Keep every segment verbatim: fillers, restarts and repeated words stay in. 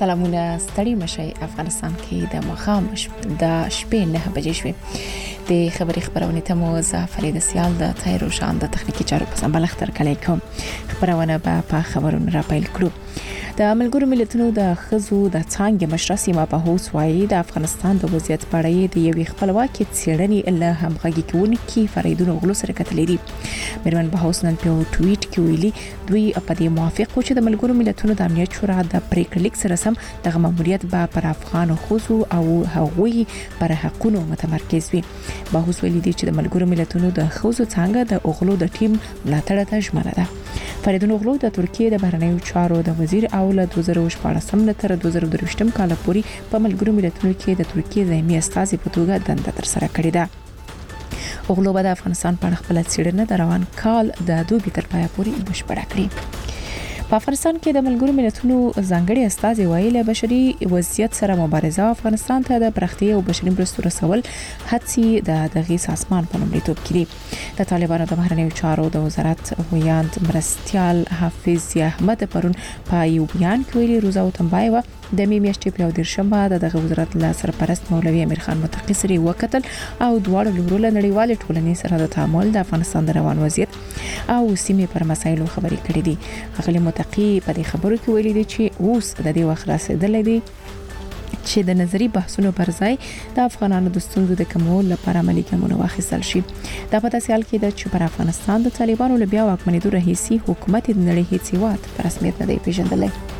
سلامونه ستړي مشي افغانستان کې د مخام د شپې نه بجې شوې د خبري خبرونه ته مو زه فرید سیال د تایرو شان د تخنیکی چارو په سمبال اختر کلی کوم خبرونه به په خبرونه را پیل کړو د ملګرو ملتونو د خزو د څنګه مشر سیمه په هوس وایي د افغانستان د وضعیت په اړه د یوې خپلواکي څېړنې له همغږي کوونکي فریدونو غلو سره کتلې دي میرمن به هوس نن په ټویټ کې ویلي دوی په دې موافق و چې د ملګرو ملتونو د امنیت شورا د پریکړې لیک سره سم د ماموریت به پر افغان خزو او هغوی پر حقوقو متمرکز وي به هوس ویلي دي چې د ملګرو ملتونو د خزو څنګه د اوغلو د ټیم ملاتړ ته ژمنه ده فریدون اوغلو د ترکیه د بهرنیو چارو د وزیر او له دوه زره شپاړسم نه تر دوه زره درویشتم کال پورې په ملګرو ملتونو کې د ترکیه دایمي استازي په توګه دنده تر سره کړې ده اوغلو به د افغانستان په خپل څېړنه د روان کال د دوبي تر پایه پورې بشپړه کړي په افغانستان کې د ملګرو ملتونو ځانګړي استازي ویلي بشري وضعیت سره مبارزه افغانستان ته د پرختیا او بشري مرستو رسول هڅې د دغه سازمان په لومړیتوب کې دي د طالبانو د بهرنیو چارو د وزارت ویاند مرستيال حافظ احمد پرون په یو بیان کې ویلي روزا او تنبایو د میاشتې په ډیر شنبه د دغه وزارت له سرپرست مولوي امیر خان متقی سره وکتل او دواړو لورو له نړیوال ټولنې سره د تعامل د افغانستان د روان وضعیت او سیمې پر مسایلو خبرې کړې دي اغلی متقی په دې خبرو کې ویلي دي چې اوس د دې وخت رسیدلې دي چې د نظری بحثونو پر ځای د افغانانو د ستونزو د کمولو لپاره عملي ګامونه واخیستل شي دا په تاسیال کې د چې پر افغانستان د طالبانو له بیا واکمنېدو راهیسي حکومت د نړۍ هیڅ هیواد په رسمیت نه دی پیژندلی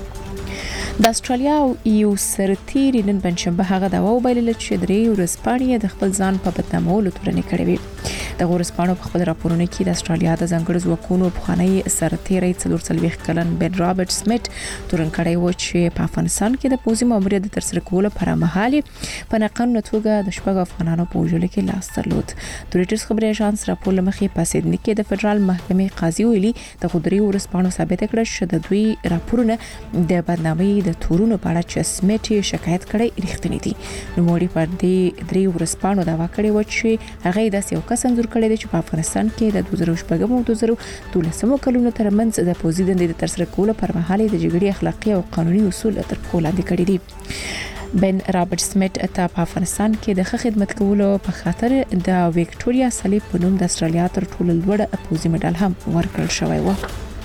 د استرالیا یو سرتیری نن پنځشنبه هغه دا وویل چې درې ورځپاڼې د خپل ځان په بدنامولو تورنې کړې وي د ورځپاڼو په خپل راپورونه کې د استرالیا د ځنګړو ځواکونو پخوانی سرتیری څلور څلويخ کلن بن رابرټ سمیت تورن کړی و چې په افغانستان کې د پوزي ماموریت د ترسره کولو پر مهال په ناقانونه توګه د شپږ افغانانو په وژلو کې لاس درلود د ریټرز خبري اژانس راپور لمخې په سیدنی کې د فدرال محکمې قاضي ویلي د غدري ورځپاڼو ثابت کړ چې د دوی راپورونه د بدنامۍ د تورونو په اړه چې سمیت شکایت کړي رښتینی دي نو موري پر دې درې ورځپاڼو دا واکړي و چې هغه د یو کس انځور کړي چې په افغانستان کې د دوه زره شپږم او دوه زره دولسم کلونو ترمنځ د پوزي دندې د ترسره کولو پر مهال د جګړې اخلاقی او قانوني اصول تر پښو لاندې کړي دي بن رابرټ سمیت ته په افغانستان کې د ښه خدمت کولو په خاطر د وکټوريا صلیب په نوم د استرالیا تر ټولو لوړ پوزي مډال هم ورکړل شوی و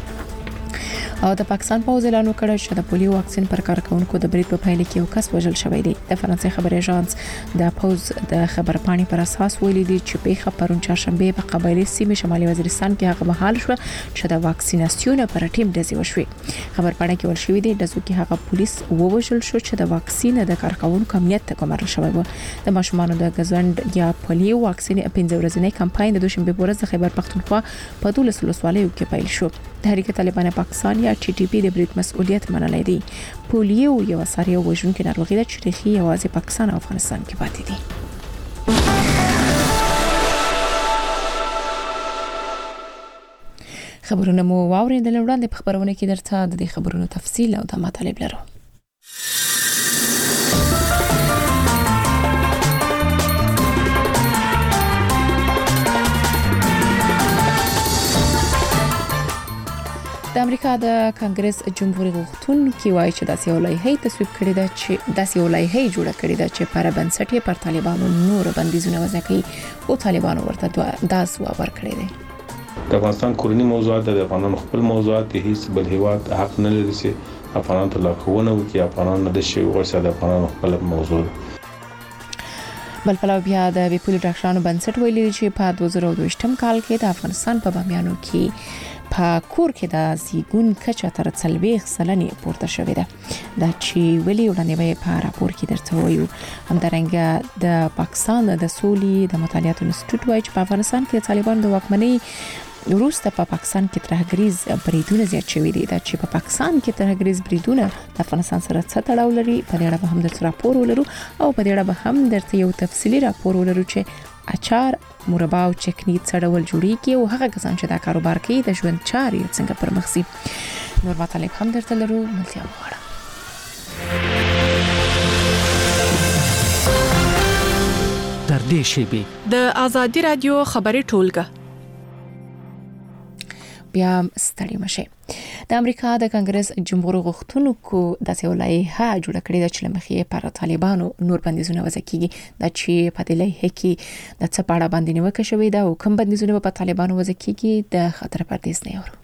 او د پاکستان پوز اعلان وکړ چې د پولیو واکسین پر کارکونکو د بریټ په پایله کې یو کس وژل شوی دی د فرانسې خبري اژانس د پوز د خبرپاڼې پر اساس ویلي دی چې په خبرون چهارشنبه په قبایلی سیمه شمالي وزیرستان کې هغه مهال شو چې د واکسیناسیون پر ټیم دزي وشوي خبرپاڼه کې ول شوې دی د ځکه هغه پولیس ووژل شو چې د واکسین د کارکونکو امنیت ته کومر شوی و د ماشومان د غزوند یا پولیو واکسین پنځه ورځې کمپاین د دوشنبه په ورځ د خیبر پختونخوا په دولس ولسوالیو کې پیل شو د حرکت طالبان پاکستان یا ټي ټي پی د بریټ مسؤلیت منلای دی پولیو یو ساریه وژونکې ناروغي ده چې ریښې یوازې پاکستان او افغانستان کې پاتې دي خبرونه مو واورېدل وړاندې په خبرونه کې درته د دې خبرونو تفصیل او د مطالب لرو د امریکا د کانګرس جمهوریت غوښتونکي وایي چې داسې یو لایحه تصویب کړې ده چې داسې یو لایحه جوړه کړې ده چې پر بنسټ پر طالبانو نور بندیزونه وضع کوي او طالبانو ورته داس ور کړی دی د افغانستان کورنی موضوعات د افغانانو خپل موضوعات هیڅ بل هیواد حق نه لري چې افغانانو ته لارښوونه وکړي افغانانو د شی ورسره د افغانانو خپل موضوع بل پلو بیا د ویپول ډاکټرانو بنسټ ویلي چې په دوه زره دوه کال کې د افغانستان په بامیانو کې په کور کې د زیګون کچه تر څلويخ سلنې پورته شوې ده دا چې ویلي وړاندې په راپور کې درته وایو همدارنګه د پاکستان د سولې د مطالعاتو انسټیټیوټ وایي چې په افغانستان کې طالبان د واکمنۍ وروسته په پاکستان کې ترهګریز بریدونه زیات شوي دي دا چې په پاکستان کې ترهګریز بریدونه د افغانستان سره څه تړاو لري په دې اړه به هم درته راپور ولرو او په دې اړه به هم درته یو تفصیلی راپور ولرو چې اچار مربا او چکنی څړول جوړیږي او هغه کسان چې دا کاروبار کوي د ژوند چارې څنګه پرمخسي نور مطالب هم درته لرو ملتیا وغواړم تر دې شی به د ازادي رادیو خبري ټولګه بیا ستړي مشه. د امریکا د کانګرس جمهور غوښتونکو د سیولایه جوړ کړی د چلمخې پر طالبانو نور بندیزونه وضع کیږي د چې په دې لایحه کې د څپاړه باندې نیوکه شوې ده او کوم بندیزونه په طالبانو وضع کیږي د خطر پردیس نه ورو.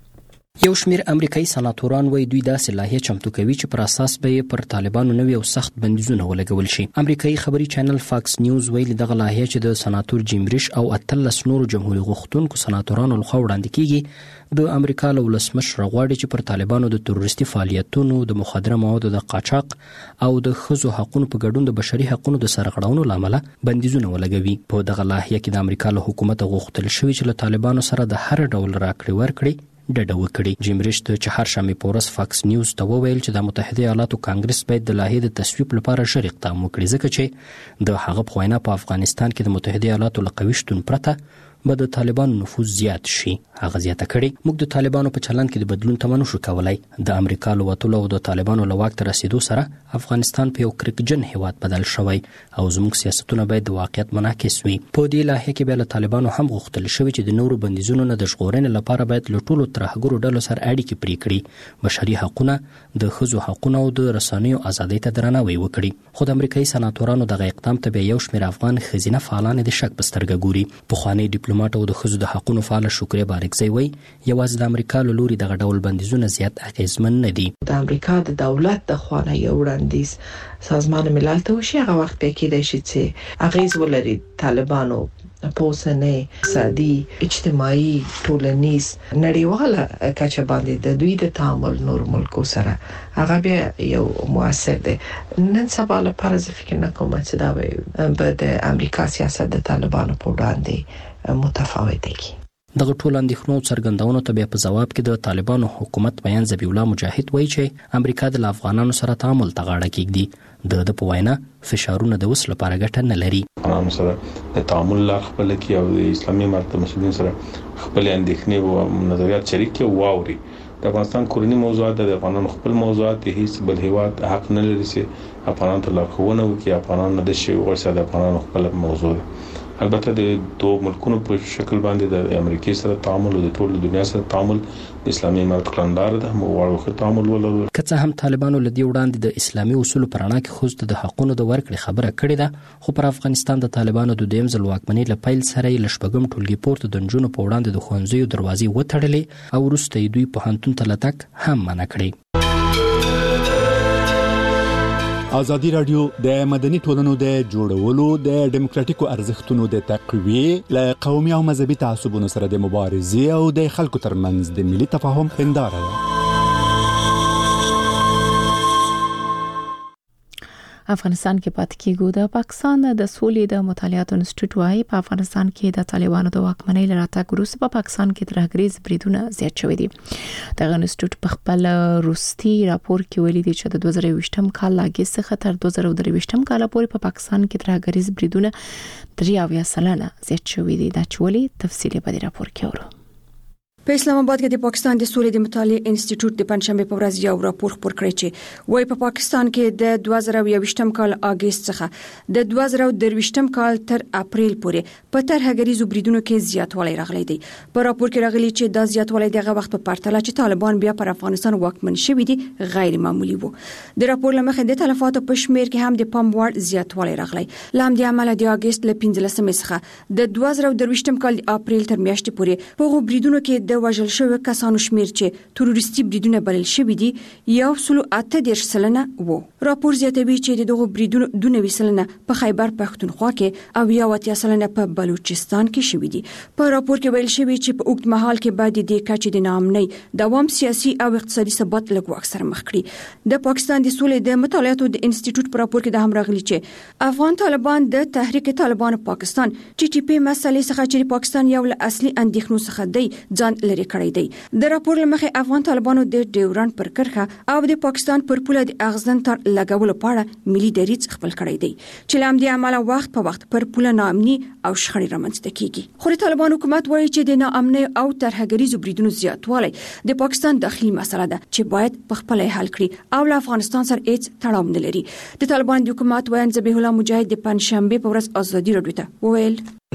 یو شمیر امریکایي سناتوران وایي دوی داسې لایحه چمتو کوي چې پر اساس به پر طالبانو نوې او سخت بندیزونه ولګول شي. امریکایي خبري چینل فاکس نیوز ویلي دغه لایحه چې د سناتور جیم ریش او اتلس نورو جمهوریت غوښتونکو سناتورانو لخوا وړاندې کیږي د امریکا له ولسمشر غواړي چې پر طالبانو د تروریستي فعالیتونو د مخدره موادو د قاچاق او د ښځو حقوقو په ګډون د بشري حقوقو د سرغړونو لامل بندیزونه ولګوي. په دغه لایحه کې د امریکا له حکومت غوښتل شوی چې له طالبانو سره د هر ډول راکړې ورکړې ډډه وکړي. جیم ریش د چهارشنبه په ورځ فاکس نیوز ته وویل چې د متحده ایالاتو کانګرس باید د لایحې د تصویب لپاره ژر اقدام وکړي ځکه چې د هغه په وینا په افغانستان کې د متحده ایالاتو له قوي شتون پرته به د طالبانو نفوذ زیات شي. هغه زیاته کړي موږ د طالبانو په چلند کې د بدلون تمه نشو کولای. د امریکا له وتلو او د طالبانو له واک ته رسیدو سره افغانستان په یو کرکجن هیواد بدل شوی او زموږ سیاستونه باید د واقعیت منعکس وي. په دې لایحه کې به له طالبانو هم غوښتل شوی چې د نورو بندیزونو نه د ژغورنې لپاره باید له ټولو ترهګرو ډلو سره اړیکې پرې کړي، بشري حقوقونه، د ښځو حقوقونه او د رسنیو ازادۍ ته درناوی وکړي. خو د امریکایي سناتورانو دغه اقدام ته به یو شمېر افغان ښځینه فعالان د شک په سترګه ګوري. پخوانی ډیپلوماټ او د ښځو د حقوقو فعال شکریا بارکزی وایي یوازې د امریکا له لوري دغه ډول بندیزونه زیات اغیزمن نه دي. د امریکا د دولت د خوانه یو وړاندیز سازمان ملل ته وشي هغه وخت به کېدای شي چې اغیز ولري طالبانو په اوسنۍ اقتصادي اجتماعي ټولنیز نړیواله کچه باندې د دوی د تعامل نور ملکو سره هغه بیا یو موثر دی. نن سبا لپاره زه فکر نه کوم چې دا به د امریکا سیاست د طالبانو په وړاندې متفاوت دی. دغه ټول اندېښنو څرګندونو ته بیا په ځواب کې د طالبانو حکومت بیان ذبیح الله مجاهد وایي چې امریکا د افغانانو سره تعامل ته غاړه کېږدي. د د په وینا فشارونه د وس لپاره ګټه نه لري. افغانانو سره د تعامل لار خپل کې او د اسلامي امارت مسؤلین سره خپل اندېښنې او نظریات شریک او واوري. د افغانستان کورنی موضوعات د افغانانو خپل موضوعات هیڅ بل هیواد حق نه لري چې افغانانو ته لارښوونه وکړي. افغانان د شی ورسره د افغانانو خپل موضوع ده. البته د دوه ملکونو په شکل باندې د امریکای سره تعامل او د ټول دنیا سره تعامل د اسلامي امارت کلندار ده مو واړو تعامل ولرو. که څه هم طالبانو لدی وړاندې د اسلامي اصول پر اړه کې خوست د حقونو د ورکړې خبره کړې ده، خو پر افغانستان د طالبانو د دیم ځل واکمنۍ له پیل سره یې لشبګم ټولګي پورته د نجونو په وړاندې د ښوونځیو دروازې وتړلې او وروسته دوی په هنتون ته لټک هم منع کړی. ازادي رادیو د مدني ټولنو د جوړولو د ډیموکراتیکو ارزښتونو د تقویې له قومي او مذهبي تعصبونو سره د مبارزې او د خلکو ترمنځ د ملي تفاهم هنداره ده. افغانستان کې پاتې کېږو. د پاکستان د سولې د مطالعاتو انسټیټیوټ وايي په افغانستان کې د طالبانو د واکمنۍ لراتګ وروسته په پاکستان کې ترهګریز بریدونه زیات شوي دي. د انسټیټیوټ په خپل روسي راپور کې ویلي دي چې د دوه زره یوولسم کال لاګې څخه تر دوه زره درویشتم کال پورې په پاکستان کې ترهګریز بریدونه درې اویا سلنه زیات شوي دي. دا چولي تفصیلی په دې راپور کې ورو. په اسلام آباد کې د پاکستان د سولې د مطالعې انسټیټیوټ د پنځشنبه په ورځ یو راپور خپور کړی چې وايي په پاکستان کې د دوه زره یوولسم کال اگست څخه د دوه زره درویشتم کال تر اپریل پورې په ترهګریزو بریدونو کې زیاتوالی راغلی دی. په راپور کې راغلي چې دا زیاتوالی دغه وخت په پرتله چې طالبان بیا پر افغانستان واکمن شوي دي غیر معمولی وو. د راپور لمخې د تلفاتو په شمیر کې هم د پام وړ زیاتوالی راغلی. لام د عمله د اگست له پنځلسمې څخه د دوه زره درویشتم کال اپریل تر میاشتې پورې په بریدونو کې د وژل شوی کسانو شمیر چې تروریستي بریدونه بلل شوی دي یو سلو اته دېرش سلنه وو. راپور زیاتوي چې دغه بریدونه دوه نوي سلنه په خیبر پښتونخوا کې او یو اتیا سلنه په بلوچستان کې شوی دي. په راپور کې ویل شوی چې په اوږد مهال کې بعد د کچې د ناامنۍ دوام سیاسي او اقتصادي ثبات لږ اکثر مخ کړي. د پاکستان د سولې د مطالعاتو د انسټیټیوټ په راپور کې د هم راغلي چې افغان طالبان د تحریک طالبان پاکستان ټي ټي پی مسلې څخه چې پاکستان یو له اصلي اندېښنو څخه دی ځان لري کړی دی. د راپور لمخې افغان طالبانو د ډیورند پر کرخه او د پاکستان پر پوله د اغزن تر لګولو پاړه ملي دریځ خپل کړی دی چې لام دی عمله وخت په وخت پر پوله ناامني او شخړې رامنځته کیږي. خو د طالبان حکومت وایي چې د ناامنۍ او ترهګریزو بریدونو زیاتوالی د پاکستان داخلي مسله ده چې باید په خپل حل کړي او له افغانستان سره هیڅ تړاو نه لري. د طالبان د حکومت وایي ذبیح الله مجاهد د پنځشنبه په ورځ ازادي رادیو ته وویل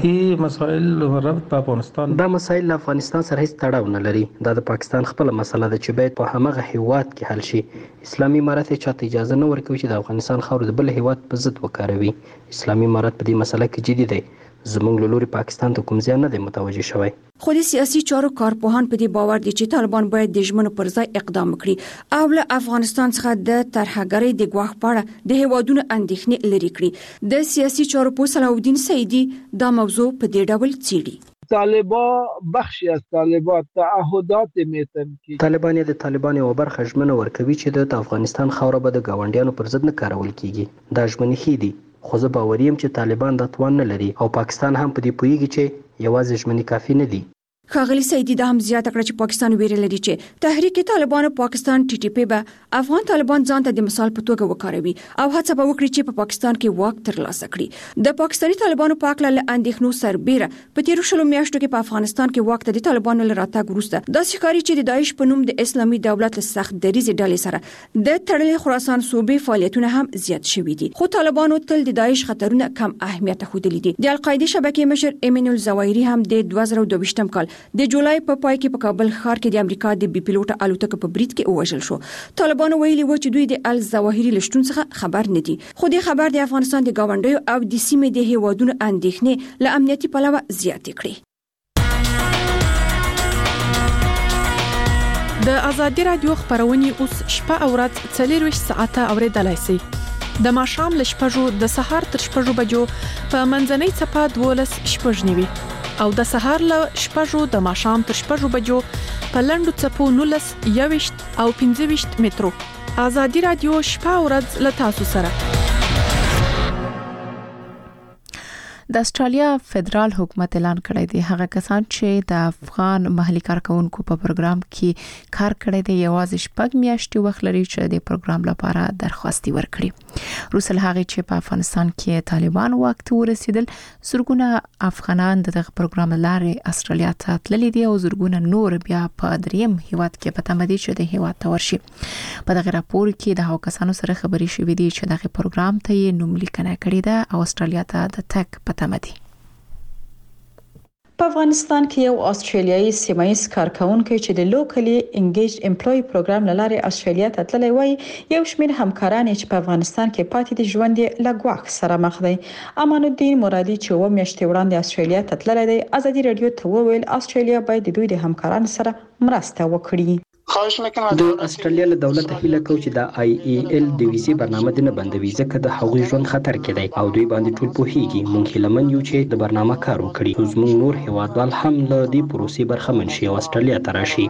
هي مسائل ربط په افغانستان دا مسایل له افغانستان سره هیڅ تړاو نه لري. دا د پاکستان خپل مسله ده چې باید په همغه هیواد کې حل شي. اسلامي امارت چاته اجازه نه ورکوي چې د افغانستان خاور د بل هیواد په ضد وکاروي. اسلامي امارت په دې مسله کې جدي دی. زموږ له لوري پاکستان ته کوم ځای نه دی متوجه شوی. خو د سیاسي چارو کارپوهان په دې باور دي چې طالبان باید د ژمنو پر ځای اقدام وکړي او له افغانستان څخه د ترهګرۍ د ګواښ په اړه د هیوادونو اندېښنې لرې کړي. د سیاسي چارو پوه صلاح الدین سیدی دا موضوع په دې ډول څېړي. طالبان بخشی از طالبان تعهدات میتن کی طالبان د طالبان یو برخه ژمنه ورکوي چې د افغانستان خاوره به د گاونډیانو پر ضد نه کارول کیږي. دا ژمنې ښې دي، خو زه باوري یم چې طالبان دا توان نه لري او پاکستان هم په دې پوهیږي چې یوازې ژمنې کافي نه دي. ښاغلي سیدی دا هم زیاته کړه چې پاکستان ویره لري چې تحریک طالبان پاکستان ټي ټي پی به افغان طالبان ځان ته د مثال په توګه وکاروي او هڅه به وکړي چې په پاکستان کې واک ترلاسه کړي. د پاکستاني طالبانو په اړه له اندېښنو سربېره په تیرو شلو میاشتو کې په افغانستان کې واک ته د طالبانو له راتګ وروسته داسې ښکاري چې د داعش په نوم د اسلامي دولت له سخت دریځې ډلې سره د تړلې خراسان صوبې فعالیتونه هم زیات شوي دي. خو طالبانو تل د داعش خطرونه کم اهمیت ښودلي دي. د القاعده شبکې مشر ایمن الزواهري هم د دوه زره او دوه ویشتم کال د جولای په پای کې په کابل ښار کې د امریکا د بي پیلوټ الوتکه په برید کې ووژل شو. طالبانو ویلي و چې دوی د الزواهري لشتون څخه خبر نه دي، خو د خبر د افغانستان د گاونډیو او د سیمې د هیوادونو اندېښنې له امنیتي پلوه زیاتې کړې. د ازادي رادیو خبرونه اوس شپه او ورځ څلور ساعته اوریدلای شئ. د ماښام ل شپږو د سهار تر شپږو بجو په منځنۍ چپه دولس شپږ نیوي او د سهار ل شپږو د ماښام تر شپږو بجو په لندو چپو نولس یويشت او پنځه ویشت مترو. ازادي رادیو شپه او ورځ ل تاسو سره. د استرالیا فدرال حکومت اعلان کړی دی هغه کسان چې د افغان محلي کارکونکو په پروګرام کې کار کړی دی یوازې شپږ میاشتې وخت لري چې د پروګرام لپاره درخواست ورکړي. روسل هغه چې په افغانستان کې طالبان واک ته ورسېدل زرګونه افغانان دغه پروګرام لارې استرالیا ته تللي دي او زرګونه نور بیا په دریم هیواد کې په تمه دي چې د هیواد ته ورشي. په دغه راپور کې د هغو کسانو سره خبرې شوې دي چې دغه پروګرام ته یې نوم لیکنه کړې ده او استرالیا ته د تګ په تمدي. په افغانستان کې یو استرالیایي سیمایي کارکونکو چې د لوکلی انګیج امپلوي پروګرام لاره استرالیا ته تللی وای یو شمېر همکاران چې په افغانستان کې پاتې دي ژوند لګواخ سره مخ دي. امان الدین مرادي چې و میاشتې وړاندې استرالیا ته تللی دی ازادي رادیو ته وویل استرالیا باید د دوی د همکارانو سره مرسته وکړي. د استرالیا له دولت هیله کو چې د آی ای ال د ویزې برنامه د نه بندوي ځکه د هغوی ژوند خطر کې دی او دوی باندې ټول پوهیږي. موږ هیلمن یو چې د برنامه کار وکړي. زموږ نور هیوادوال هم له دې پروسې برخمن شي او استرالیا ته راشي.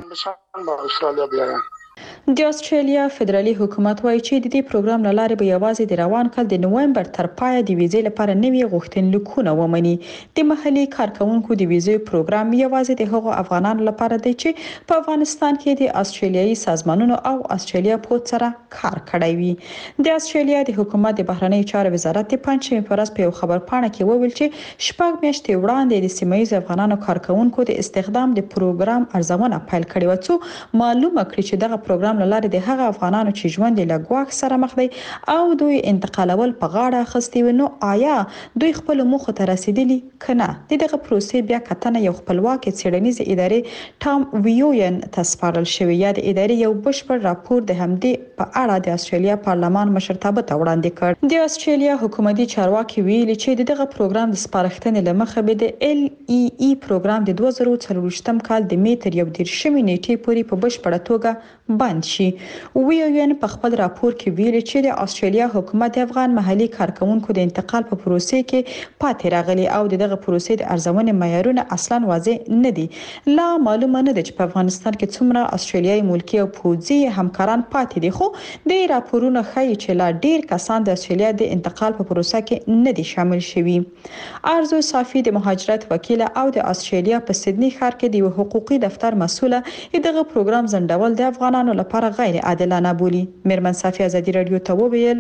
د استرالیا فدرالي حکومت وایي چې د دې پروګرام لاره به یوازې د روان کال د نوومبر تر پای د ویزې لپاره نوي غوښتنلیکونه ومني. د محلي کارکونکو د ویزې پروګرام یوازې د هغو افغانانو لپاره دی چې په افغانستان کې د استرالیایي سازمانونو او استرالیا په سره کار کړی وي. د استرالیا د حکومت د بهرنی چارو وزارت د پنځمې په ورځ په یو خبر پاڼه کې وویل چې شپږ میاشتې وړاندې د سیمایي افغانانو کارکونکو د استخدام د پروګرام ارزونه پیل کړې و چې معلومه کړي چې دغه پروګرام لاره د هغه افغانانو چې ژوند له ګواښ سره مخ دي او دوی انتقالول په غاړه اخستي و. نو آیا دوی خپل موخه ته رسیدلی کنه؟ دغه پروسې بیا کتنه یو خپلواک څېړنیز ادارې ټام ویوین تسپارل شوی یا د ادارې یو بشپړ راپور د همدې په اړه د استرالیا پارلمان مشرتابه ته وړاندې کړ. د استرالیا حکومتي چارواکي ویلي چې دغه پروګرام د سپارښتنې لمخه به د ال ای ای پروګرام د دوه زره څلوېښتم کال د میتر یو دیرشمې نیټې پورې په بشپړه توګه بند شي. ویوین په خپل راپور کې ویلي چې د استرالیا حکومت افغان محلي کارکونکو د انتقال په پروسې کې پاتې راغلي او دغه پروسې د ارزونې معیارونه اصلا واضح نه دي. لا معلومه نه ده چې په افغانستان کې څومره استرالیایي ملکی او پوځي همکاران پاتې دي، خو د راپورونو ښیي چې لا ډیر کسان د استرالیا د انتقال په پروسه کې نه دي شامل شوي. ارزو صافي د مهاجرت وکیل او د استرالیا په سیدنی ښار کې د حقوقي دفتر مسؤله دغه پروګرام زندول د افغانانو لپاره غیر عادلانه بولی. میرمن صافي ازادي رادیو ته وویل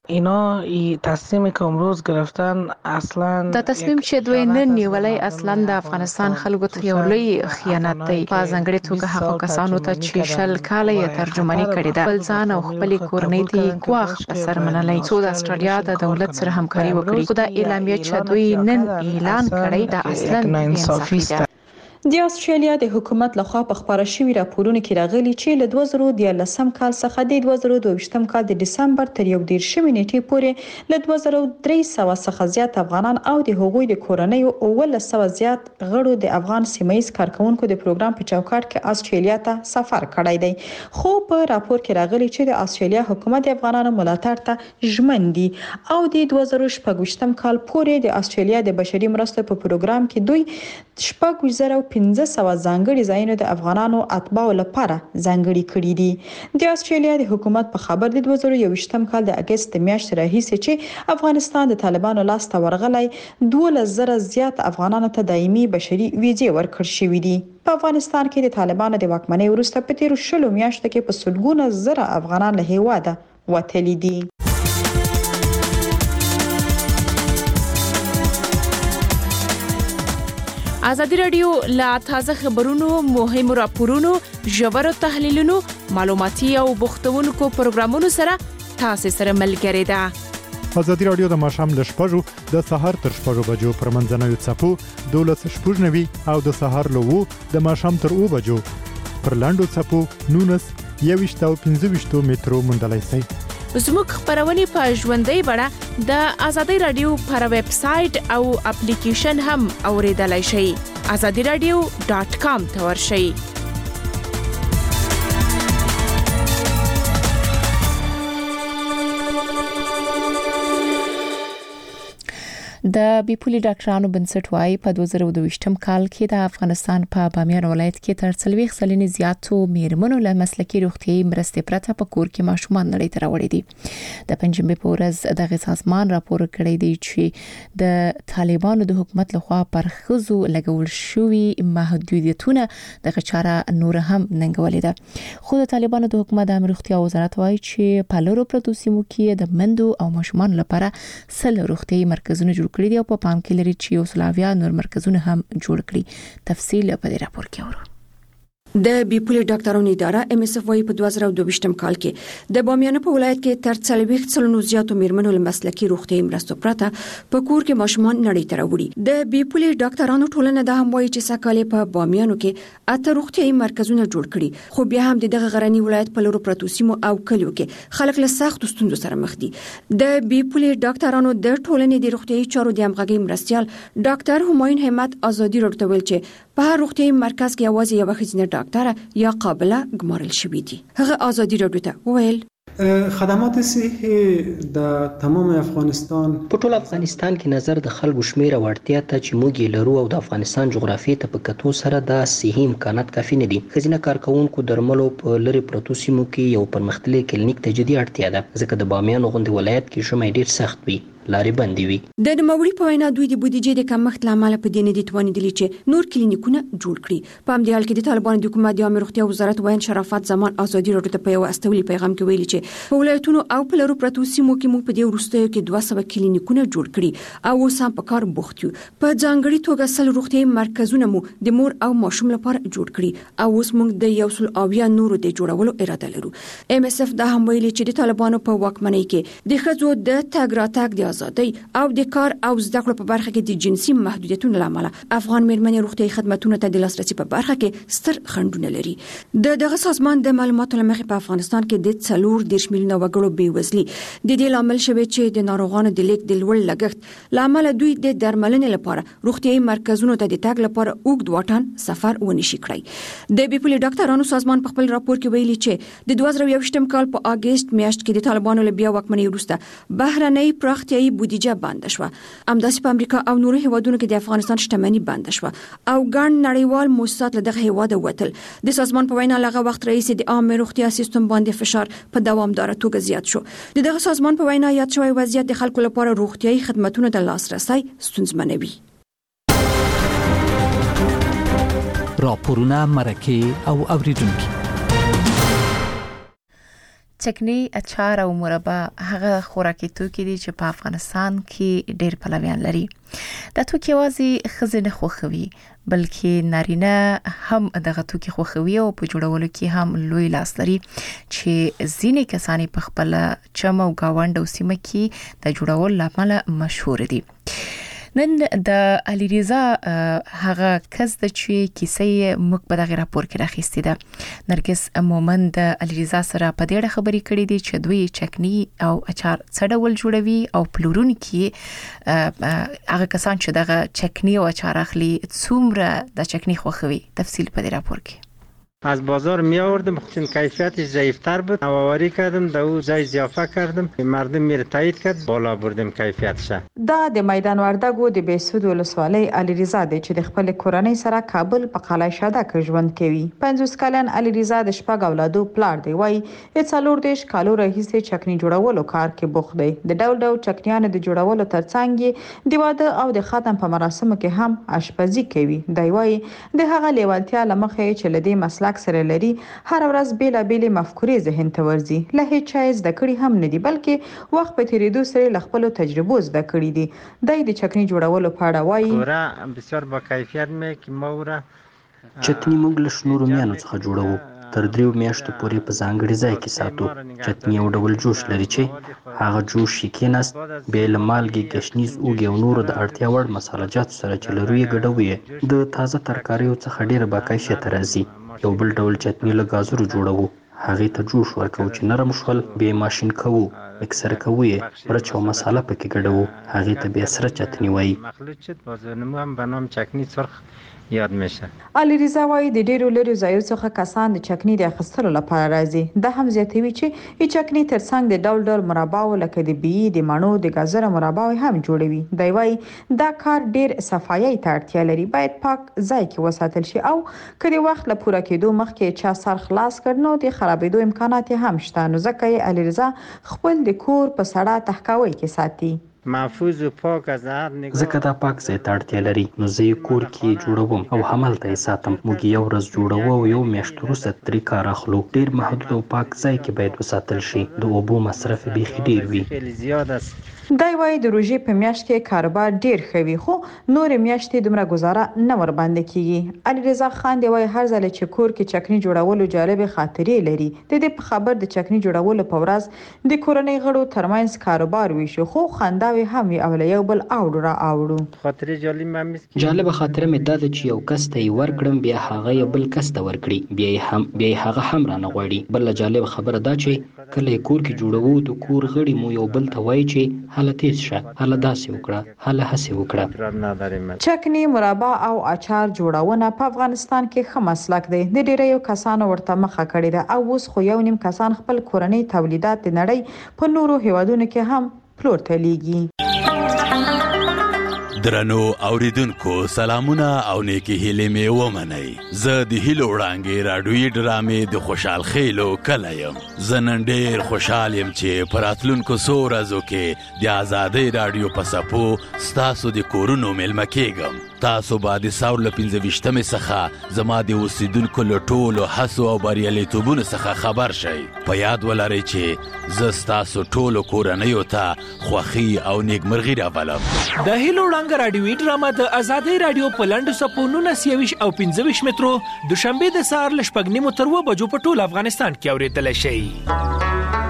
اینا ای تصمیم که امروز گرفتن اصلا دا تصمیم چې دوی نن نیولای اصلا د افغانستان خلکو ته یو لوی خیانت دی. په ځانګړي توګه هغه کسانو ته چې شل کاله یې ترجمانی کړې ده خپل ځان او خپل کورنۍ ته ګواښ په سر منلای څو د استرالیا د دولت سره همکاري وکړي. خو د اعلامیه چې دوی نن اعلان کړی دا اصلا انصافي ده. د استرالیا د حکومت لخوا په خبره شوی راپورونه کې راغلي چې له دوه زره دیارلسم کال څخه د دوه زره دوه ویشتم کال د دسمبر تر یو دیرشمې نیټې پورې له دوه زره درې سوه څخه زیات افغانان او د هغوی د کورنیو اوولس سوه زیات غړو د افغان سیمایي کارکونکو د پروګرام په چوکاټ کې استرالیا ته سفر کړی دی. خو په راپور کې راغلي چې د استرالیا حکومت د افغانانو ملاتړ ته ژمن دي او د دوه زره شپږ ویشتم کال پورې د استرالیا د بشري مرستو په پروګرام کې دوی شپږ زره پنځه سوه ځانګړي ځایونه د افغانانو اتباعو لپاره ځانګړي کړي دي. د استرالیا د حکومت په خبر د دوه زره یوویشتم کال د اگست میاشتې راهیسې چې افغانستان د طالبانو لاس ته ورغلی دولس زره زیات افغانانو ته دایمي بشري ویزې ورکړل شوې دي. په افغانستان کې د طالبانو د واکمنۍ وروسته په تیرو شلو میاشتو کې په سلګونه زره افغانان له هیواده وتلي دي. ازادي رادیو لا تازه خبرونو، مهمو راپورونو، ژورو تحلیلونو، معلوماتي او بوختونکو پروګرامونو سره تاسو سره ملګری ده. ازادي رادیو د ماښام ل شپږو د سهار تر شپږو بجو پر منځنوي څپو دولس شپږ نوي او د سهار له وو د ماښام تر اوو بجو پر لاندو څپو نونس یويشت او پنځه ویشت مترو مندلای شي. زموږ خبرونه په ژوندۍ بڼه د ازادي رادیو پر ویب سټ او اپلیکیشن هم اوریدلای شئ. azadi radio dot com ته ورشئ. د بیپولي ډاکټرانو بنسټ وايي په دوه زره دوه ویشتم کال کې د افغانستان په بامیان ولایت کې تر څلوېښت سلنې زیاتو میرمنو له مسلکي روغتيایي مرستې پرته په کور کې ماشومان نړۍ ته راوړي دي. د پنځمبه په ورځ دغه سازمان راپور کړی دی چې د طالبانو د حکومت لخوا پر خزو لګول شوی محدودیتونه دغه چاره نور هم ننګولې ده. خو د طالبانو د حکومت د روغتیا وزارت وايي چې په لورو پروتو سیمو کې د مندو او ماشومان لپاره سل روغتيایي مرکزونه جوړ کړی دي او په پام کې لري چې یو سلاویا نور مرکزونه هم جوړ کړي. تفصیل په دې راپور کې اورو. د بیپولي ډاکټرانو اداره ام اس اف وايي په دوه زره دوه ویشتم کال کې د بامیان په ولایت کې تر څلوېښت سلنو زیاتو میرمنو له مسلکي روغتيایي مرستو پرته په کور کې ماشومان نړۍ ته راوړي. د بیپولي ډاکټرانو ټولنه د هم وايي چې سکهاله په بامیانو کې اته روغتيایي مرکزونه جوړ کړي، خو بیا هم دغه غرنی ولایت په لورو پروتو سیمو او کلیو کې خلک له سخت ستونزو سره مخ دي. د بیپولي ډاکټرانو د ټولنې د روغتيایي چارو د همغږي مرستيال ډاکټر همایون همت ازادي راډیو ویل چې په روغتيایي مرکز کې یوازې یو ښځینه ډاکټر یا قابله ګمارل شوې دي. هغه ازادي راډیو ته وویل خدمات صحي د تمام افغانستان په ټول افغانستان کې نظر د خلکو شمیر او اړتیا ته چې موږ یې لرو او د افغانستان جغرافیې ته په کتو سره د صحي امکانات کافي نه دي. ښځینه کارکونکو درملو په لری پروتو سیمو کې یو پرمختللی کلینیک ته جدي اړتیا ده، ځکه د بامیان غونډې ولایت کې شمه ډیر سخت وي، لارې بندې وي. د نوموړي په وینا دوی د بودیجې د کمښت لامل په دې نه دي توانیدلي چې نور کلینیکونه جوړ کړي. په همدې حال کې د طالبانو د حکومت د عامه روغتیا وزارت وایي شرافت زمان ازادي راډیو ته په یو استولي پیغام کې ویلي چې په ولایتونو او په لورو پروتو سیمو کې موږ په دې وروستیو کې دوه سوه کلینیکونه جوړ کړي او اوس هم په کار بوخت یو. په ځانګړي توګه سل روغتیایي مرکزونه مو د مور او ماشوم لپاره جوړ کړي او اوس موږ د یو سل اویا نورو د جوړولو اراده لرو. ام اس اف دا هم ویلي چې د طالبانو په واکمنۍ کې د ښځو د تګ راتګ د ازادۍ او د کار او زده کړو په برخه کې د جنسي محدودیتونو لامل افغان میرمنې روغتيایي خدماتو ته د لاسرسي په برخه کې ستر خنډونه لري. د دغه سازمان د معلوماتو لمخې په افغانستان کې د څلور دیرش میلیونه وګړو بیوزلي د دې لامل شوی چې د ناروغانو د لیک د لوړ لګښت لامل دوی د درملنې لپاره روغتيایي مرکزونو ته د تګ لپاره اوږد واټن سفر ونشي کړی. د بیپولي ډاکټرانو سازمان په خپل راپور کې ویلي چې د دوه زره یوویشتم کال په اگست میاشت کې د طالبانو له بیا واکمنۍ وروسته بهرنۍ پراختیایي بودیجه بند شوه. همداسې په امریکا او نورو هیوادونو کې د افغانستان شتمنۍ بند شوه او ګڼ نړیوال موسسات له دغه هیواده وتل. د سازمان په وینا لغه وخت رئیس د عامه روغتیا سیستم باندې فشار په دوامدار توګه زیات شو. د دغه سازمان په وینا یاد شوی وضعیت د خلکو لپاره روغتيایي خدماتو ته لاسرسي ستونزمنوي. راپورونه مرکه او اوریدونکو چکنی، اچار او مربا هغه خوراکي توکي دي چې په افغانستان کې ډېر پلویان لري. دا توکي یوازې ښځې نه خوښوي بلکې نارینه هم دغه توکي خوښوي او په جوړولو کې هم لوی لاس لري چې ځینې کسان په خپل چم او گاوند او سیمه کې د جوړولو لپاره مشهور دي. نن د علي رضا هغه کس د چې کیسې موږ په دغه راپور کې راخېستې ده. نرګس مومن د علي رضا سره په دې اړه خبرې کړې دي چې دوی چکنی او اچار څه ډول جوړوي او پلورونکي هغه کسان چې دغه چکنی او اچار اخلي څومره د چکنی خوښوي. تفصیل په دې راپور کې. از بازار می آوردم چون کیفیتش ضعیفتر بود، نوآوری کردم، دو جای اضافه کردم، مردم میره تایید کرد، بالا بردم کیفیتش. دا د میدان وردګو د بیسود ولسوالۍ علي رضا دی چې د خپل کورنۍ سره کابل په قلعه شاده کې ژوند کوي. پنځوس کلن علي رضا د شپږ اولادو پلار دی. وای څلور دیش کالو راهیسې چکنی جوړولو کار کې بوخت دی. د ډول ډول چکنیانو د جوړولو ترڅنګ د واده او د ختم په مراسمو کې هم آشپزي کوي. دی وای د هغه لیوالتیا لمخې چې لدی مسلک سره لري هر ورځ بیلا بیلې مفکورې ذهن ته ورځي. له هیڅ چا زده کړي هم نه دي بلکې وخت په تیریدو سره له خپل تجربو زده کړي دي. د دې چکنی جوړولو په اړه وایي ګوره بسیار با کیفیت مې کې موره چکنی موږ له شنو رومیانو څخه جوړوو. تر دریو میاشتو پورې په ځانګړي ځای کې ساتو. چکنی یو ډول جوش لري چې هغه جوش یې کېناست بیا له مالګې، ګشنیز، اوږې او نورو د اړتیا وړ مساله‌جاتو سره چې لرو یې ګډوو. د تازه ترکاریو څخه ډېره باکیفیته راځي. یو بل ډول چکنی له گازرو جوړوو. هغې ته جوش ورکوو چې نرم شول بیا ماشین کوو، مکسر کوو یې، مرچ او مساله پکې ګډوو. هغې ته بیا سره چکنی وایي. مخلوط شد بازارنامه هم به نام چکنی سرخ یاد میشه. علي رضا وایي د ډیرو لري ځایو څخه کسان د چکنی د اخیستلو لپاره راځي. د هم زیاتوي چې ای چکنی ترڅنګ د ډول ډول مرباو لکه د بی د مڼو د گازر مربا هم جوړوي. دی وایي دا کار ډیر صفایي ته اړتیا لري، باید پاک ځای کې وساتل شي او کله وخت له پوره کېدو مخکې چا سر خلاص کړنو د خرابېدو امکانات هم شته. نو ځکه علي رضا خپل د کور په سړه تحکاوي کې ساتي. محفوظ و پاک از هر نگاه. ځکه دا پاک ځای ته اړتیا لري نو زه یې کور کې جوړوم او همالته یې ساتم. موږ یو ورځ جوړوو او یو میاشت وروسته ترې کار اخلو. ډېر محدود او پاک ځای کې باید وساتل شي. د اوبو مصرف بیخي ډېر وي. خیلی زیاد است. دی وایي د روژې په میاشت کې کاروبار ډیر ښه وي خو نورې میاشتې دومره ګزاره نه ورباندې کیږي. علي رضا خان دی وایي هر ځل چې کور کې چکنی جوړولو جالبې خاطرې لري. د دې په خبر د چکنی جوړولو په ورځ د کورنۍ غړو ترمنځ کاروبار ویشو خو خنداوي هم وي او له یو بل اوړو را اوړو. خاطرې جالب مې مسکی جالبه خاطره مې دا ده چې یو کس ته یې ورکړم بیا هغه یو بل کس ته ورکړي بیا یې هم بیا یې هغه هم رانه غواړي. بل جالب خبره دا چې کله یې کور کې جوړوو د کور غړي مو یو بل ته وایي چې هله تیز شه، هله داسې وکړه، هله هسې وکړه. چکنی، مربا او اچار جوړونه په افغانستان کې ښه مسلک دی. د ډیریو کسانو ورته مخه کړې ده او اوس خو یو نیم کسان خپل کورنۍ تولیدات د نړۍ په نورو هیوادونو کې هم پلور ته لیږي. درنو اوریدونکو سلامونه او نیکی هیلې مې ومنئ. زه د هیلو وړانګې راډیویي ډرامې د خوشحال خیلو کلی یم. زه نن ډېر خوشحال یم چې په راتلونکو څو ورځو کې د ازادۍ راډیو په څپو ستاسو د کورونو میلمه کیږم. تاسو به د ساور له پنځه ویشتمې څخه زما د اوسیدونکو له ټولو هڅو او بریالیتوبونو څخه خبر شئ. په یاد ولرئ چې زه ستاسو ټولو کورنیو ته خوښي او نیکمرغي راولم. د هیلو وړانګه راډیویي ډرامه د ازادۍ راډیو په لنډو څپو نولس یویشت او پنځه ویشت مترو دوشنبې د سهار له شپږ نیمو تر اووه بجو په ټول افغانستان کې اورېدلی شئ.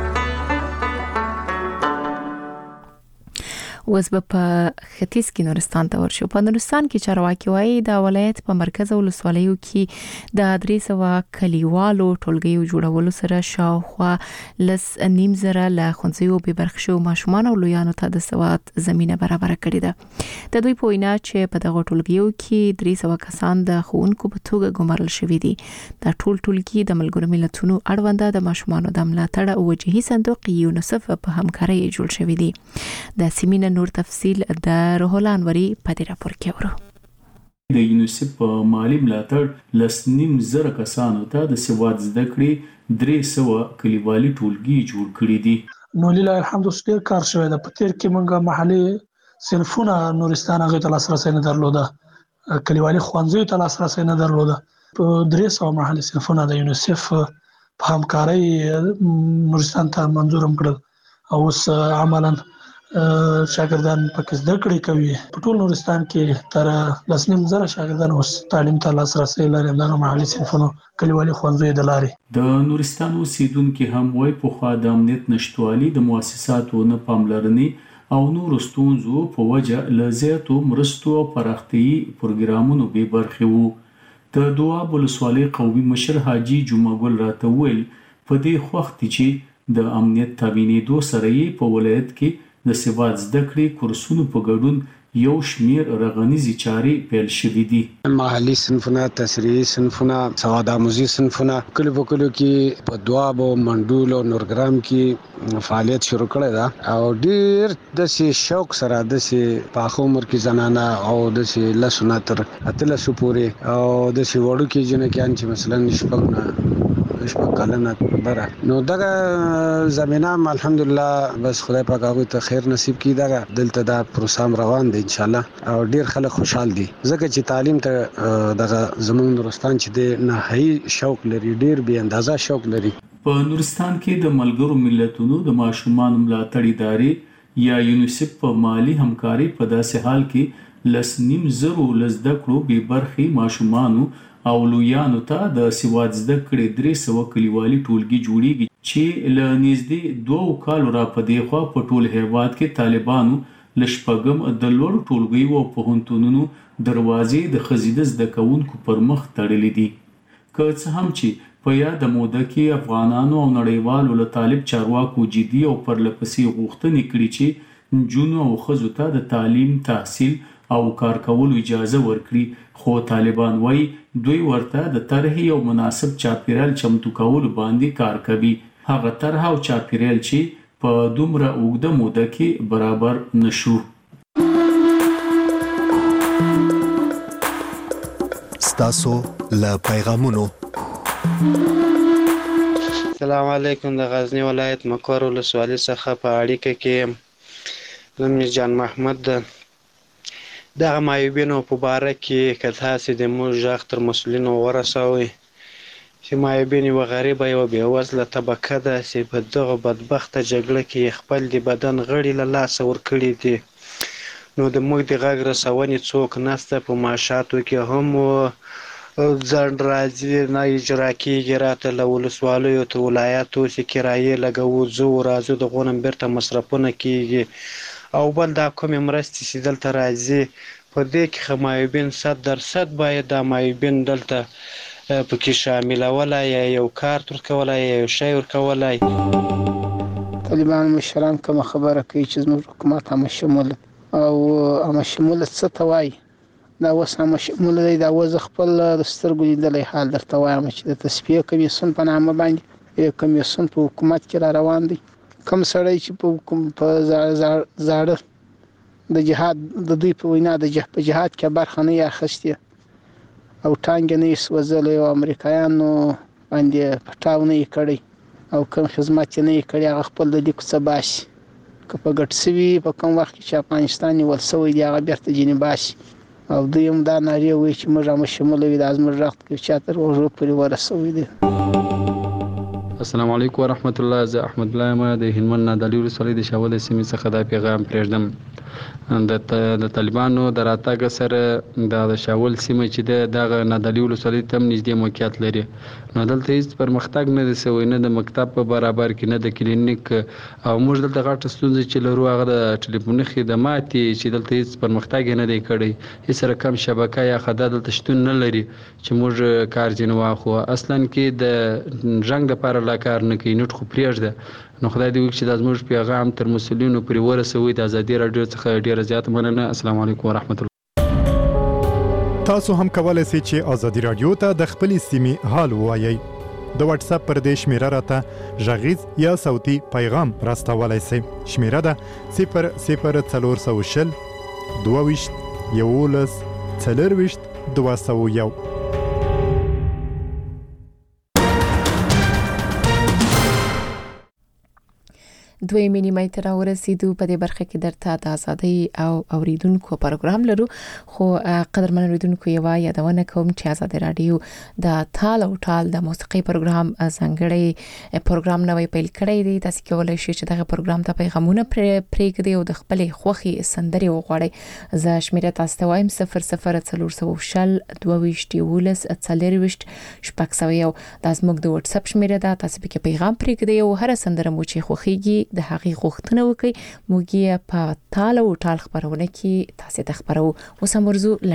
اوس به په ختیځ کې نورستان ته ورشو. په نورستان کې چارواکي وایي د ولایت په مرکز او ولسوالیو کې د درې سوه کلیوالو ټولګیو جوړولو سره شاوخوا لس نیم زره له ښوونځیو بې برخې شوو ماشومان او لویانو ته د سواد زمینه برابره کړې ده. د دوی په وینا چې په دغه ټولګیو کې درې سوه کسان د ښوونکو په توګه ګمارل شوي دي. دا ټول ټولګي د ملګرو ملتونو اړونده د ماشومانو د ملاتړ او وجهي صندوق یونیسف په همکارۍ جوړ شوي دي. د سیمینه نور تفصیل د روح الانوري په دې راپور کې ورو. د یونیسف په مالی ملاتړ لس نیم زره کسانو ته د سواد زده کړې درې سوه کلیوالي ټولګي جوړ کړي دي. نو لله الحمد ډېر کار شوی دی. په تیر کې موږ محلي صنفونه نورستان هغې ته لاسرسی نه درلوده، کلیوالي ښوونځیو ته لاسرسی نه درلوده. په درې سوه محلي صنفونه د یونیسف په همکارۍ نورستان ته منظور هم کړل او اوس عملاً شاګردان پکې زده کړې کوي. په ټول نورستان کې تر لسنیم زره شاګردان اوس تعلیم ته لاسرسي لري د محلي صنفونو کلیوالي ښوونځیو د لارې. د نورستان اوسیدونکي هم وایي پخوا د امنیت نشتوالي د مؤسساتو نه پاملرنې او نورو ستونزو په وجه له زیاتو مرستو او پراختیايي پروګرامونو بې برخې وو. د دواب ولسوالۍ قومي مشر حاجي جمعه ګل راته وویل په دې خوښ دي چې د امنیت تامینېدو سره یې په ولایت کې د سواد زده کړې کورسونو په ګډون یو شمیر رغنیزي چارې پیل شوې دي. محلي صنفونه، تشریحي صنفونه، سواد آموزي صنفونه کلو په کلو کې په دواب او منډول او نورګرام کې فعالیت شروع کړی دا او ډیر د سي شوق سره د سي په عمر کې زنانه او د سي لسونه تر اتلسو پورې او د سي وړو کې جن کې ان چې مثلا نشپګنه شپږ کلنه بره نو دغه زمينه الحمدلله بس خدای پاک هغه ته خیر نصیب کړي. دا دلته دا پروسام روان دی ان شاء الله او ډیر خلک خوشحال دي ځکه چې تعلیم ته دغه زمونږ نورستان چې د نهایي شوق لري، ډیر بې اندازه شوق لري. په نورستان کې د ملګرو ملتونو د ماشومان ملاتړ ادارې یا یونیسف په مالی همکاري په داسې حال کې لس نیم زرو لزده کړو بې برخې ماشومانو او لویانو ته د سواد زده کړې درې سوه کلیوالي ټولګي جوړیږي چې له نږدې دوو کالو را په دې خوا په ټول هیواد کې طالبانو له شپږم د لوړو ټولګیو او پوهنتونونو دروازې د ښځینه زده کوونکو پر مخ تړلې دي. که څه هم چې په یاده موده کې افغانانو او نړیوالو له طالب چارواکو جدي او پرلپسې غوښتنې کړي چې نجونو او ښځو ته د تعلیم، تحصیل او کار کولو اجازه ورکړي، خو طالبان وایي دوی ورته د طرحې او مناسب چاپیریال چمتو کولو باندې کار کوي، هغه طرح او چاپیریال چې په دومره اوږده موده کې برابر نشو. ستاسو له پیغامونو. السلام علیکم. د غزنی ولایت مکور ولسوالۍ څخه په اړیکه کې نوم جان محمد ده. دغه معیوبینو په باره کې که تاسې د موږ غږ تر مسؤلینو ورسوئ چې معیوبین یوه غریبه یوه بېوزله طبقه ده چې په دغه بدبخته جګړه کې خپل د بدن غړي له لاسه ورکړي دي، نو د موږ د غږ رسونې څوک نشته. په معاشاتو کې هم ځنډ راځي، نه اجرا کېږي. راته له ولسوالیو تر ولایاتو چې کرایې لګوو، ځو راځو، دغو نه بیرته مصرفونه کېږي. او بل دا کومې مرستې چې دلته راځي په دې کې خو معیوبین صد درصد باید دا معیوبین دلته پکې شاملولی، یا یو کارت ورکولی، یا یو شی ورکولی. طالبان مشران کومه خبره کوي چې زموږ حکومت عامه شموله او عامه شموله څه ته وایي؟ دا اوس عامه شموله دی. دا اوس خپل د سترګو لیدلی حال درته وایم چې د تصفیې کمیسیون په نامه باندې کمیسیون په حکومت کې را روان دی. کوم سړی چې په زاړه د جهاد د دوی په وینا د په جهاد کې برخه نه یې اخیستې او ټانګې نه یې سوځلی او امریکایانو باندې پټاو نه یې کړی او کوم خدمت یې نه یې کړی، هغه خپل د لیکو څه باسي. که په ګډ سوي په کوم وخت کې چې افغانستان نیول سوی دی هغه بیرته ځینې باسي او دوی هم دا نارې وایي چې موږ عامه شموله وي، دا زموږ غږ که چا تر غوږو پورې ورسوی دی. السلام علیکم ورحمت الله. زه احمد الله یم د هلمند نادعلي ولسوالۍ د شاول سیمې څخه دا پیغام پرېږدم. د طالبانو د راتګ سره د شاول سیمه چې د دغه نادعلي ولسوالۍ ته نږدې موقعیت لري، نو دلته هیڅ پرمختګ نه دی سوی، نه د مکتب په برابر کې، نه د کلینیک، او موږ دلته غټه ستونزه چې لرو هغه د ټلیفوني خدمات چې دلته هیڅ پرمختګ نه دی کړی، هیڅ رقم شبکه یا خدمات دلته شتون نه لري چې موږ کار ځینې واخلو. اصلا کې د رنګ دپاره لا کار نه کوي، نوټ خو پرېږده. نو خدای دې وکړي چې دا زموږ پیغام تر مسؤلینو پورې ورسوي. د ازادي راډیو څخه ډېره زیاته مننه. السلام علیکم ورحمت الله. تاسو هم کولای شئ چې ازادي راډیو ته د خپلې سیمې حال ووایئ. د واتس اپ پر دې شمیره راته غږیز یا صوتي پیغام راستولی شئ. شمیره ده صفر صفر څلور سوه شل دوه ویشت یولس څلرویشت دوه سوه یو. دوی مینیمای تر ورسېدو په دې برخه کې درته د ازادي او اوریدونکو پروګرام لرو خو قدرمن اوریدونکو یو یادونه کوم چې ازادي رادیو د تال او ټال د موسیقي پروګرام ځانګړي پروګرام نوې پیل کړی دی. تاسو کولای شئ چې دغه پروګرام ته پیغامونه پرېږدئ او د خپل خوخي سندري وغواړئ. زه شمیره تاسو ته وایم صفر صفر څلور سوه شل دوه ویشت یولس څلور ویشت شپږ سوه یو. دا زموږ د واتس اپ شمیره ده. تاسو به پیغام پرېږدئ او هر سندره مو چې خوخيږي د هغې غوښتنه وکړئ. موږ یې په تال او ټال خبرونه کې تاسو ته خبرو. اوس هم ورزو